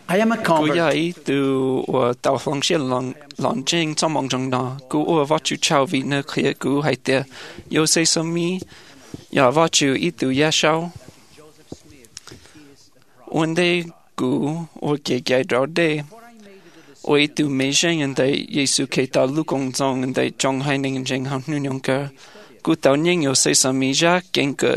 I am a Cú convert. dạy từ tàu phong xe lon trên trong mong trong đó. Cú ở vắt chú chào vị nơi khía cú hay tiệt. Yêu xây sớm mi. Ya vắt chú ít từ ya sau. One day cú ở cái đó đây. Ở ít từ mấy dân anh đây Giêsu kể tao lúc công trong anh đây trong hai nên anh học nương nhung cơ. Cú tao nhanh yêu xây sớm mi ra kinh cơ.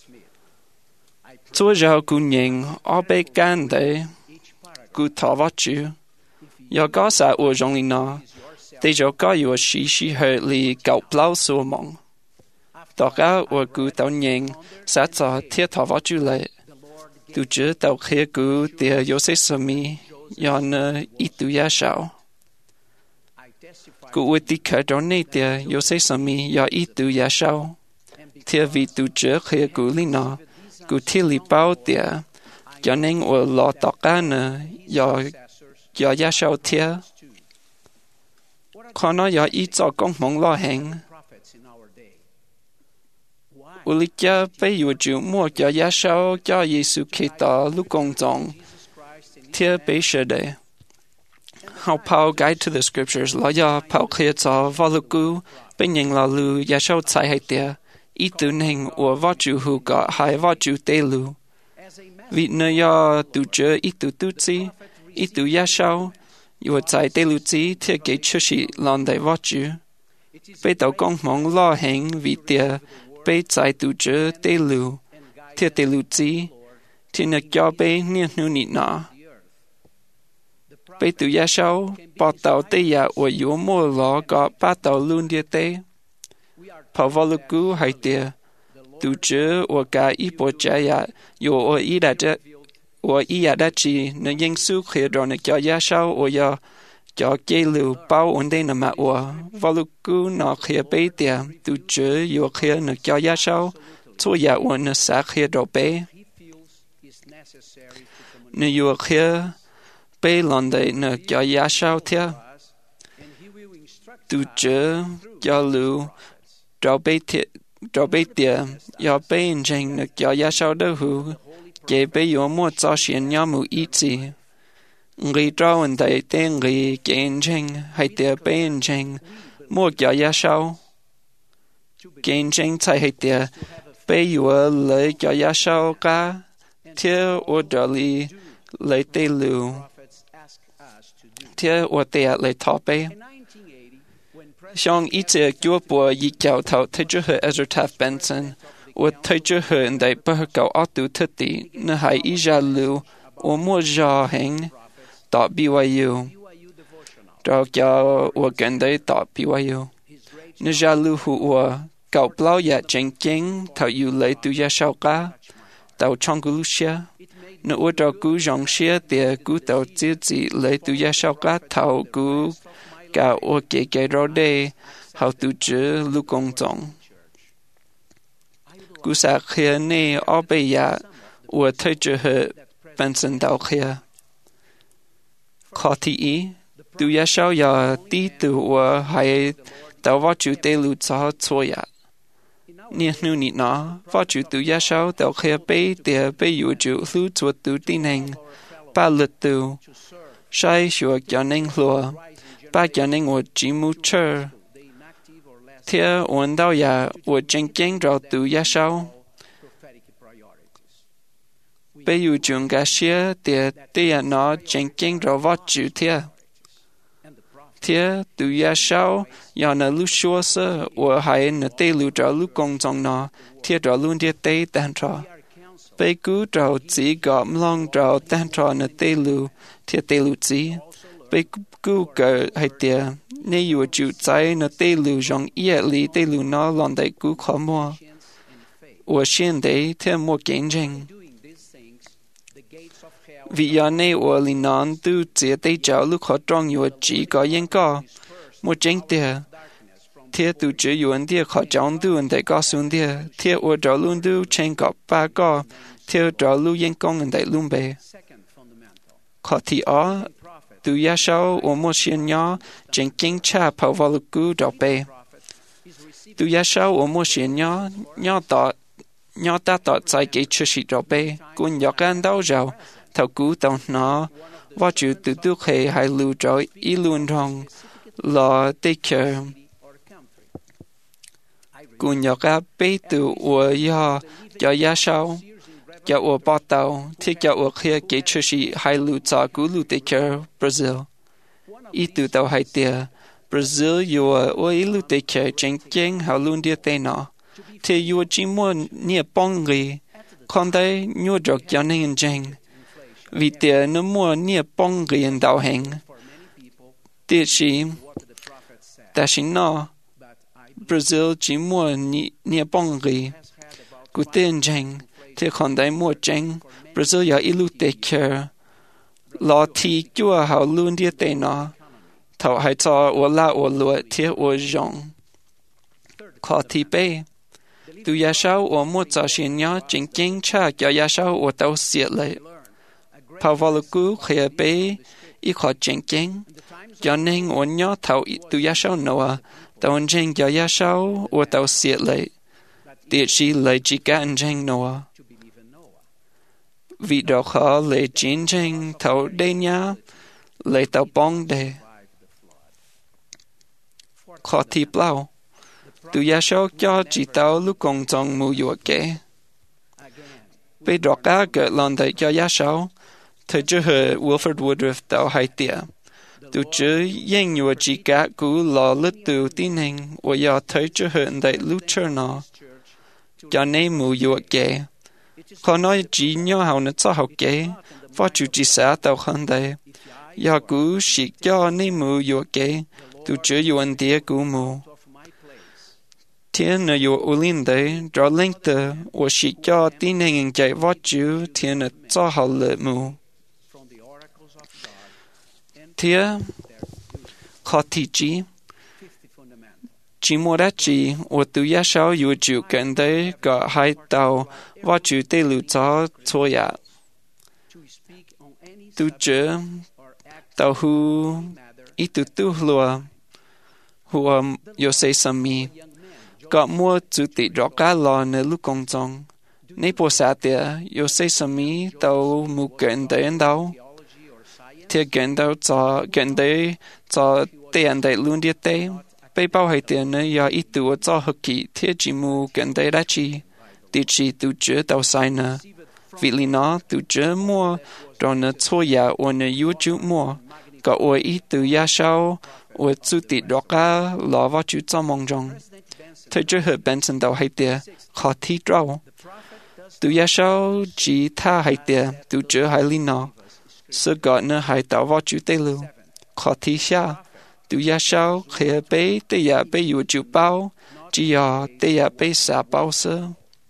Chúa giáo cú nhanh ở bên can đây. Cú thọ vắt chú. Ya có xã ở trong linh nó. Để cho có yêu sĩ hơi li cạo bao số mong. Đó cả ở cú tao nhanh xã cho thiết thọ vắt chú lại. Tu chứ tao khía cú tia yêu xây sớm mi. Ya nơ ít tu ya sao. Cú ơi tí khởi đó này tia yêu xây sớm mi ya ít tu ya sao. Tia vì tu chứ khía cú linh nó. Cú thiết li bao tia. Cho nên ở lọ tỏ cả nơ ya sao tia. Khó nó ya ít cho công mong lo hành. Uli lý cha bây giờ chịu mua cho ya sao cho Giêsu Kitô lúc công trọng. Tia bây giờ đây. How Paul guide to the scriptures là ya Paul khía cho vào lúc cú bên những là lưu ya sao chạy hay tia. Ít tự nên ở vào chủ hữu cả hai vào chủ tê lưu. Vì nơi ya tu chớ ít tu chi, ít tu ya sao, yêu chạy tê lưu chi thì cái chữ sĩ lần đại vào chủ. Bây tàu công mong lo hành vì tia bây chạy tu chớ tê lưu, thì tê lưu chi, thì nó cho bây niên nu nị nọ. Bây tu ya sao, bỏ tàu tê ya ở yếu mua lo có ba tàu luôn địa tê. Bảo vào lúc cú hay tia. Tu chớ ở cả ít bộ trái ya, yo ở ít đã chỉ nên những sự khía đó nó cho ya sao ở ya cho cái lưu bao ổn định mà ở vào lúc cú nó khía bế tiệt tu chớ yo khía nó cho ya sao cho ya ở nó sẽ khía đó bế nếu yo khía bế lần đấy nó cho ya sao thiệt tu chớ cho lưu đó bế thiệt cho bây giờ, ya bây giờ được cho ya sao đâu hữu, cái bây giờ mua cho xuyên nhau mu ít gì, người trao anh thấy tên người cái anh hay tiền bây giờ mua cho ya sao, cái anh thấy hay tiền bây giờ lấy cho ya sao cả, theo ở đó lấy tê lưu, theo ở đây lấy thọ bây. Trong ít giờ chúa bùa y kéo thảo thay cho hơi Ezra Taft Benson, và thay cho hơi anh đại bà cầu áo tù thật tì, nè hãy ý ra lưu, và mua ra hành, tạo BYU. Rồi cho và gần đây tạo BYU. Nè ra lưu hữu và cầu bao dạ chân kinh, thảo yu lấy tù ya sao cả, tàu trong cú lưu xe. Nè ở đó cú rong xe tìa cú tàu chiếc gì lấy tù ya sao cả, thảo cú cả ở cái đó đây, hậu tu chữ lúc công trọng. Cú sa khía nè ở bây giờ, ở thay chữ hệ Benson đào khía. Khó thị ý, tu ya sao ya tí tu ở hai đào vào chữ tê lưu cho chua ya. Nè nu nị nó, vào chữ tu ya sao đào khía bê tìa bê yu chữ lưu chua tu tin hành, ba lực tu, sai sửa cho nên lùa. Ba cho nên我只木车，贴闻到呀，我真经着读呀少。比如中个些的呀那真经着我主贴读呀少，要那路说是我还那对路着路公众呢，贴着路的对单着。被古着自个浪着单着那对路贴对路子。被cứu cờ hay tiền nếu yêu chịu trái nó tê lưu trong ý lý tê lưu nó lần đại cứu khó mua ở hiện đấy thêm một kiến trình vì giờ này ở lý non tu chỉ tê cháu lúc khó trong yêu chỉ có yên có một chính tiền thế tu chỉ yêu anh tiền khó trong tu anh đại có xuống tiền thế ở đó luôn tu trên có ba có thế đó luôn yên công anh đại luôn bề khó thì ở tu ya sao ở một xuyên nhỏ trên kinh cha bảo vào lúc cú đọc bề tu ya sao ở một xuyên nhỏ ta tỏ tại cái chữ sĩ đọc bề cũng nhớ cái đâu rồi thảo cú tàu nó và chữ tự tước hệ hai lưu trò ý luôn rong lo tê kờ cú nhỏ cá bê tự ua ya cho ya sao cho ua bò tàu thì cho ua khía kế chư sĩ hai lưu cho cú lưu tê kờ Brazil ý tự tàu hai tia Brazil ua ua ý lưu tê kờ chênh chênh hào luôn địa tê nó thì ua chỉ muốn nia bong ghi con đây nhua trọc cho nên chênh vì tia nó mua nia bong ghi en đào hành tia sĩ ta sĩ nó Brazil chỉ mua nia bong ghi cú tên chênh thì con đây mua chênh Brazil ya ý lưu tê kờ lo thì chua hào luôn địa tê nó thảo hai cho ua la ua lụa thiết ua rong khó thì bê tu ya sao ua mua cho xin nhớ chính chính cha cho ya sao ua tao xiết lại phao vào cú khía bê ý khó chính chính cho nên ua nhớ thảo tu ya sao nọ tao anh chính cho ya sao ua tao xiết lại tiệt sĩ lại chỉ cả anh chính nọ vì đó khó lại chính chính thảo đây nhá lại tao bong đề khó thì bao tu ya sao cho chỉ tao lúc còn trong mù dọa kẻ bây giờ cả cái lần đấy cho ya sao thời chưa hề Wilford Woodruff tao hay tiệt tu chưa yên nhua chỉ cả cú lo lướt tu tin hình và ya thời chưa hề đấy lúc chơi nó cho nên mù dọa kẻ khó nói chỉ nhớ hậu nữa cho hậu kẻ và chủ chỉ xã tao hơn đấy ya cú chỉ cho nên mù dọa kẻ tu chưa yêu anh tía cú mù thiên là yêu ulin đấy cho linh tử và chỉ cho tin hình chạy vót chữ thiên là cho họ lệ mù thiên khó thị chỉ mua đá chỉ và tu ya sao yêu chịu cảnh đấy cả hai tàu vót chữ tê lưu cho thua ya tu chưa tàu hu ít tu lùa hùa yo say sami có mua chủ tịch rõ cá lò nơi lúc công trong nếu bộ xã tiệt yo say sami tàu mu gần đến đâu thì gần đâu cho tiền đại luôn đi tê bây bao hay tiền nơi ya ít tuổi cho học kỳ thì chỉ mu gần đây đã chi thì chỉ tu chữa tàu sai nè vì lý nó tu chữa mua rồi nó thôi ya or nó yêu chữ mua có or ít tu ya sao or chủ tịch đó cả lo vào chữ cho mong trong thời chưa hợp Benson tàu hay tiền khó thi trâu tu ya sao chỉ tha hay tiền tu chữa hay lý nó sự gọi nó hay tàu vào chữ tây lưu khó thi xa tu ya sao khi bé tây ya bé yêu chữ bao chỉ ya tây ya bé xả bao sơ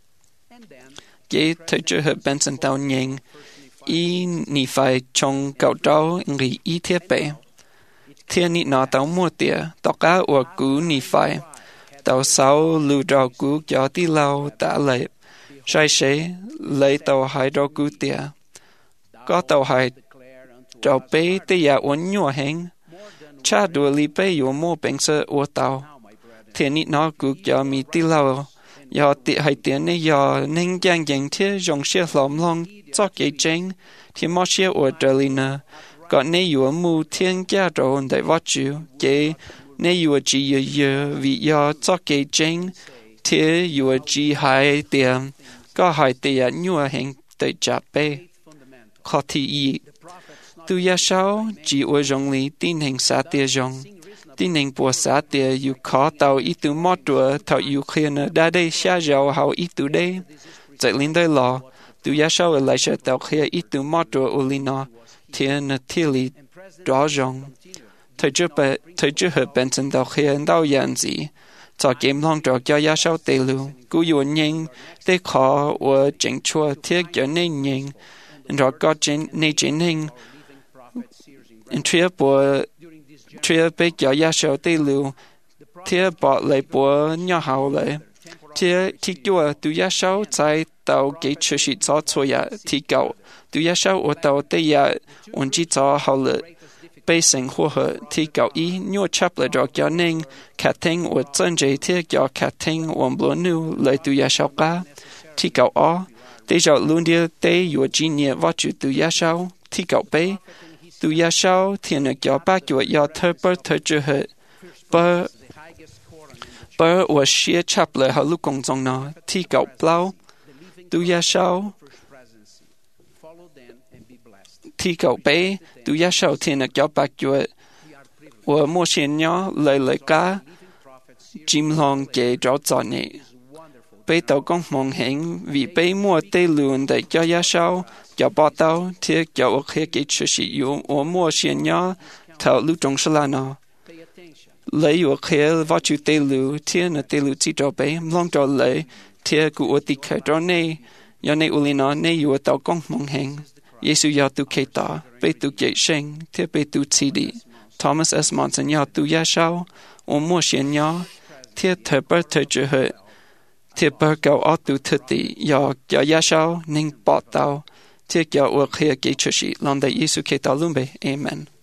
cái thời chưa hợp Benson tàu nhanh ý nị phải trong cậu trâu nghĩ ý thiết bể thiên nị nó tàu mua tỉa tàu cá ở cú nị phải tàu sau lưu trò cú cho tí lâu đã lấy sai xế lấy tàu hai trò cú tỉa có tàu hai trò bế tỉ ya uốn nhua hẹn cha đùa li bế yếu mua bánh sơ ua tàu thiên nị nó cú cho mi tí lâu do tỉ hai tiền này do nên giang giang thiết dòng xe lòm lòng cho cái chênh thì mò xe ở trở lên nè còn nếu yếu mù thiên gia trộn đại võ chịu cái nếu yếu chỉ yếu vì do cho cái chênh thì yếu chỉ hai tiền có hai tiền nhua hình tới chạp bê khó thị ý tu ya sao chỉ ở dòng lý tin hình xã tiền dòng tin hình bộ xã tiền yếu khó tàu ít tu mót đùa thảo yếu khi nè đa đây xa giàu hào ít tu đây chạy lên đây lò tu ya sao lại sẽ tàu khi ít tu mót đùa ở lên nó thiên nè thiên lý rõ ràng thời trước hợp Benson tàu khi đâu dạng gì cho kiếm long trò cho ya sao tê lưu cú yếu nhanh tê khó ở chính chua thiết cho nên nhanh rồi có chính nên chính hình Tria bê cho ya sao tê lưu Tria bỏ lại bố nhỏ hào lại Tria thi chua tu ya sao tại tàu kế chư sĩ cho chua ya thi cậu tu ya sao ở tàu tê ya ổn chỉ cho hào lại bê sinh hô hợp thi cậu ý nhua chắp lại cho cho nên khả thênh ở chân dây thiết cho khả thênh ổn bố nu lại tu ya sao ca thi cậu ó Để cho luôn đi tế yếu chỉ nhẹ vào chủ tu ya sao thì cậu bé tu ya sao thì nó cho ba chuột ya thơ bơ thơ chữ hệ bơ bơ ở xia chắp lại họ lúc công trong nó thì cậu bao tu ya sao thì cậu bé tu ya sao thì nó cho ba chuột ở mua xin nhỏ lời cá chim long kể rõ rõ nhẹ bây tàu công mong hẹn vì bây mua tê lùn để cho ya sao cho bỏ tàu thì cho ở khía cái sự sử dụng ở mua xin nhỏ thảo lưu trong sơ la nó lấy ở khía vào chữ tê lù thì nó tê lù chỉ cho bây long cho lấy thì cụ ở tì khởi cho này do này uli nó này ở tàu công mong hẹn Giêsu ya tu kể tỏ bây tu kể sinh thì bây tu chỉ đi Thomas S. Monson ya tu ya sao ở mua xin nhỏ thì thở bớt thở chữ hệ thì bờ cầu ở tu thực tỷ do cho ya sao nên bỏ tàu thì cho ở khía cái chữ sĩ lòng đại Giêsu kể tỏ luôn bề Amen.